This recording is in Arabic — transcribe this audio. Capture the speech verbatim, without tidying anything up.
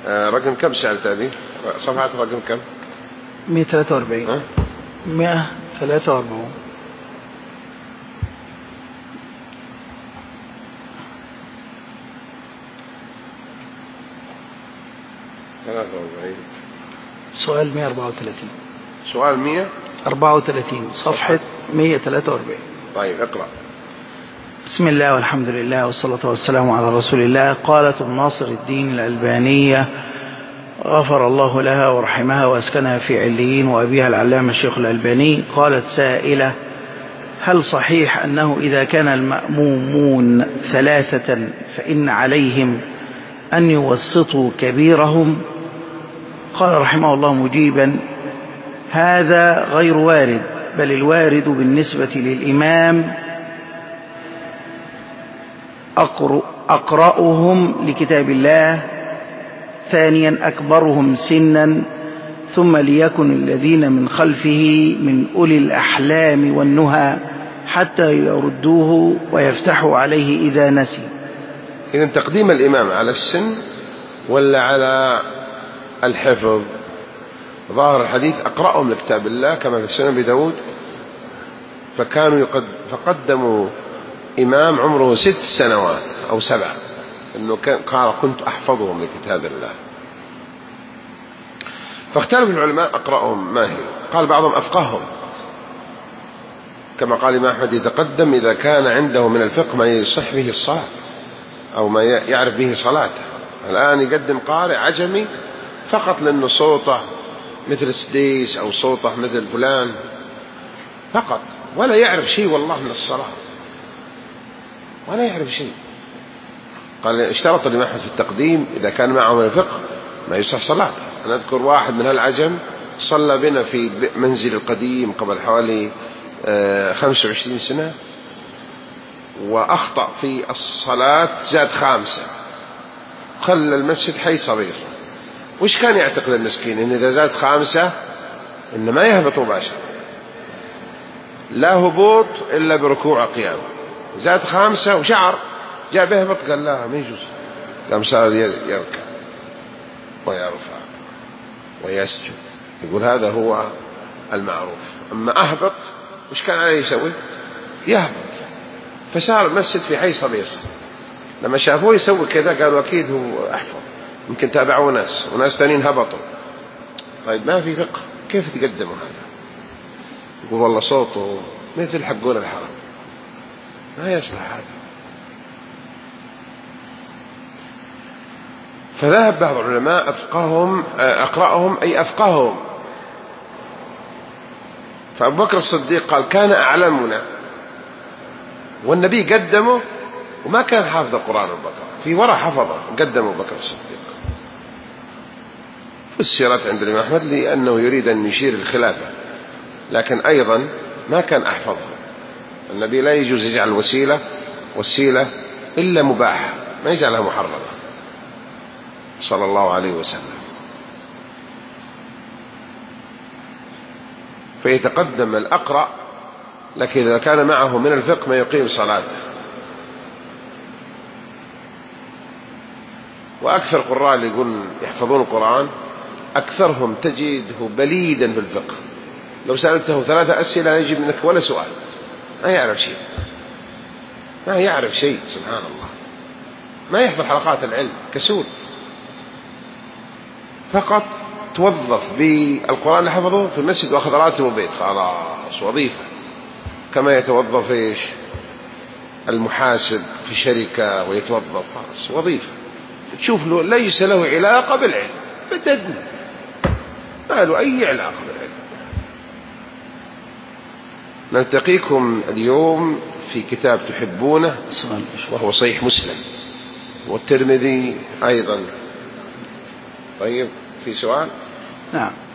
آه رقم كم سألت أبي؟ صفحة رقم كم؟ مئة وثلاثة وأربعين. مئة وثلاثة وأربعين. ثلاثة وأربعين. سؤال مئة وأربعة وثلاثين. سؤال مئة وأربعة وثلاثين صفحة مئة وثلاثة وأربعين. طيب اقرأ. بسم الله والحمد لله والصلاة والسلام على رسول الله. قالت ابن ناصر الدين الألبانية غفر الله لها ورحمها وأسكنها في عليين، وأبيها العلامة الشيخ الألباني. قالت سائلة: هل صحيح أنه إذا كان المأمومون ثلاثة فإن عليهم أن يوسطوا كبيرهم؟ قال رحمه الله مجيبا: هذا غير وارد، بل الوارد بالنسبة للإمام أقرأهم لكتاب الله، ثانيا أكبرهم سنا، ثم ليكن الذين من خلفه من أولي الأحلام والنهى حتى يردوه ويفتحوا عليه إذا نسي. إذن تقديم الإمام على السن ولا على الحفظ؟ ظاهر الحديث أقرأهم لكتاب الله كما في سنن أبي داود، فكانوا يقد فقدموا إمام عمره ست سنوات أو سبع، إنه قال كنت أحفظهم لكتاب الله. فاختلف العلماء أقرأهم ما هي. قال بعضهم أفقههم، كما قال الإمام أحمد: يتقدم إذا كان عنده من الفقه ما يصح به الصلاة أو ما يعرف به صلاته. الآن يقدم قارئ عجمي فقط لأنه صوته مثل السديس أو صوته مثل فلان فقط، ولا يعرف شيء والله من الصلاة، ولا يعرف شيء. قال اشترط الإمام أحمد في التقديم إذا كان معه من الفقه ما يصح صلاته. أنا أذكر واحد من هالعجم صلى بنا في منزل القديم قبل حوالي خمسة وعشرين سنة، وأخطأ في الصلاة زاد خامسة، خلى المسجد حي صبيصة. وش كان يعتقد المسكين؟ إن إذا زاد خامسة إن ما يهبط مباشرة، لا هبوط إلا بركوع قيام. زاد خامسة وشعر جاء بهبط، قال لا ما يجوز، قام صار يركع ويرفع ويسجد، يقول هذا هو المعروف. أما أهبط وش كان عليه يسوي؟ يهبط. فصار المسجد في حي صبيصة. لما شافوه يسوي كذا قالوا أكيد هو أحفظ، يمكن تابعوا ناس وناس ثانيين هبطوا. طيب ما في فقه، كيف تقدموا هذا؟ يقول والله صوته مثل حقون الحرم، ما يصلح هذا. فذهب بعض العلماء أفقههم أقرأهم أي أفقههم. فأبو بكر الصديق قال كان أعلمنا، والنبي قدمه وما كان حافظ القرآن. أبو بكر في وراء حفظه، قدم أبو بكر الصديق. فسرت عند الإمام أحمد لأنه يريد أن يشير الخلافة، لكن أيضا ما كان أحفظه. النبي لا يجوز يجعل الوسيلة وسيلة إلا مباحة، ما يجعلها محرمة صلى الله عليه وسلم. فيتقدم الأقرأ، لكن إذا كان معه من الفقه ما يقيم صلاته. وأكثر قراء اللي يقول يحفظون القرآن أكثرهم تجده بليدا في الفقه. لو سألته ثلاثة أسئلة يجيب منك ولا سؤال، ما يعرف شيء، ما يعرف شيء سبحان الله. ما يحضر حلقات العلم، كسول، فقط توظف بالقرآن اللي حفظه في المسجد وأخذ راتبه بيت، خلاص وظيفة. كما يتوظف إيش المحاسب في شركة ويتوظف، خلاص وظيفة. تشوف له ليس له علاقة بالعلم بددنا، ما له أي علاقة بالعلم. نلتقيكم اليوم في كتاب تحبونه وهو صحيح مسلم والترمذي أيضا. طيب في سؤال؟ نعم.